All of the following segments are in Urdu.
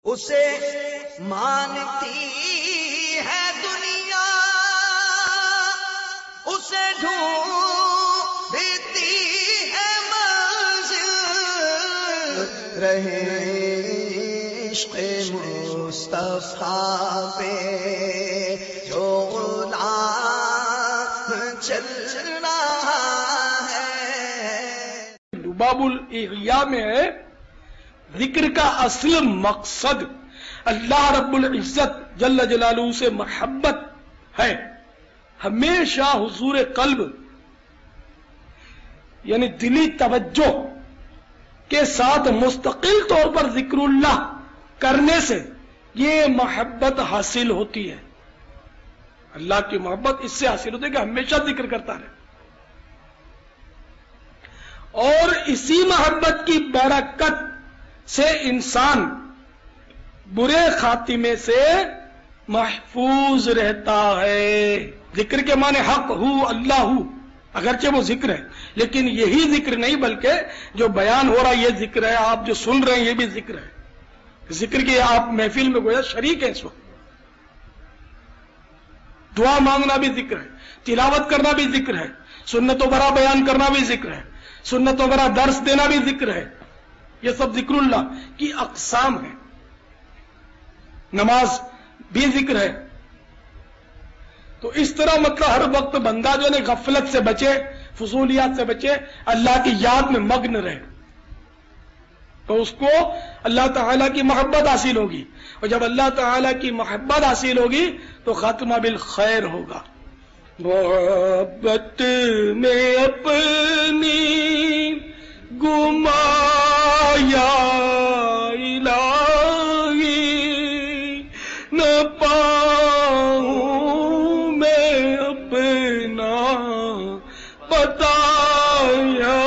اسے مانتی ہے دنیا، اسے ڈھونڈتی ہے منزل، رہے عشق مصطفیٰ پہ جو غلام چل رہا ہے۔ باب الاحیاء میں ہے ذکر کا اصل مقصد اللہ رب العزت جل جلالہ سے محبت ہے۔ ہمیشہ حضور قلب یعنی دلی توجہ کے ساتھ مستقل طور پر ذکر اللہ کرنے سے یہ محبت حاصل ہوتی ہے۔ اللہ کی محبت اس سے حاصل ہوتی ہے کہ ہمیشہ ذکر کرتا رہے، اور اسی محبت کی برکت سے انسان برے خاتمے سے محفوظ رہتا ہے۔ ذکر کے معنی حق ہو، اللہ ہو، اگرچہ وہ ذکر ہے لیکن یہی ذکر نہیں بلکہ جو بیان ہو رہا ہے یہ ذکر ہے، آپ جو سن رہے ہیں یہ بھی ذکر ہے۔ ذکر کی آپ محفل میں گویا شریک ہیں اس وقت، دعا مانگنا بھی ذکر ہے، تلاوت کرنا بھی ذکر ہے، سنت و برا بیان کرنا بھی ذکر ہے، سنت و برا درس دینا بھی ذکر ہے۔ یہ سب ذکر اللہ کی اقسام ہیں۔ نماز بھی ذکر ہے۔ تو اس طرح مطلب ہر وقت بندہ جو ہے غفلت سے بچے، فضولیات سے بچے، اللہ کی یاد میں مگن رہے، تو اس کو اللہ تعالیٰ کی محبت حاصل ہوگی، اور جب اللہ تعالیٰ کی محبت حاصل ہوگی تو خاتمہ بالخیر ہوگا۔ محبت میں اپنی گمایا الہی نہ پاؤں میں اپنا بتایا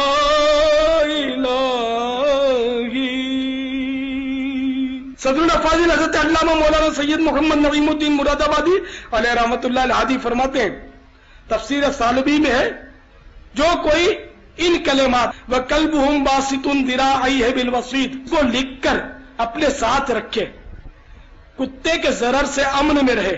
الہی۔ صدر فاضل حضرت علامہ مولانا سید محمد نعیم الدین مراد آبادی علیہ رحمۃ اللہ الہادی فرماتے ہیں، تفسیر ثالبی میں ہے، جو کوئی ان کلمات وَقَلْبُهُمْ بَاسِطٌ ذِرَاعَيْهِ بِالْوَصِيدِ کو لکھ کر اپنے ساتھ رکھے، کتے کے ضرر سے امن میں رہے۔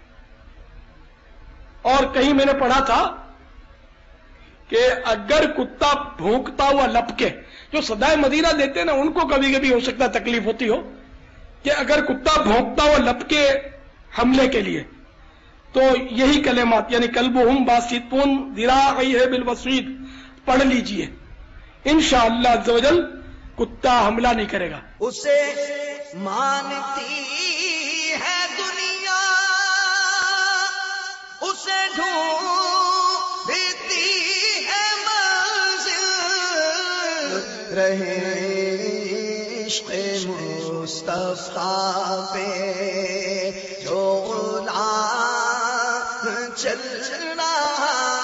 اور کہیں میں نے پڑھا تھا کہ اگر کتا بھونکتا ہوا لپکے، جو صدائے مدینہ دیتے ہیں نا ان کو کبھی کبھی ہو سکتا تکلیف ہوتی ہو کہ اگر کتا بھونکتا ہوا لپکے حملے کے لیے، تو یہی کلمات یعنی قلبہم باسطٌ ذراعیہ بالوصید پڑھ لیجئے، انشاءاللہ عز و جل کتا حملہ نہیں کرے گا۔ اسے مانتی ہے دنیا، اسے ڈھونڈتی ہے منزل، رہے عشق مصطفیٰ پہ جو غلام چل رہا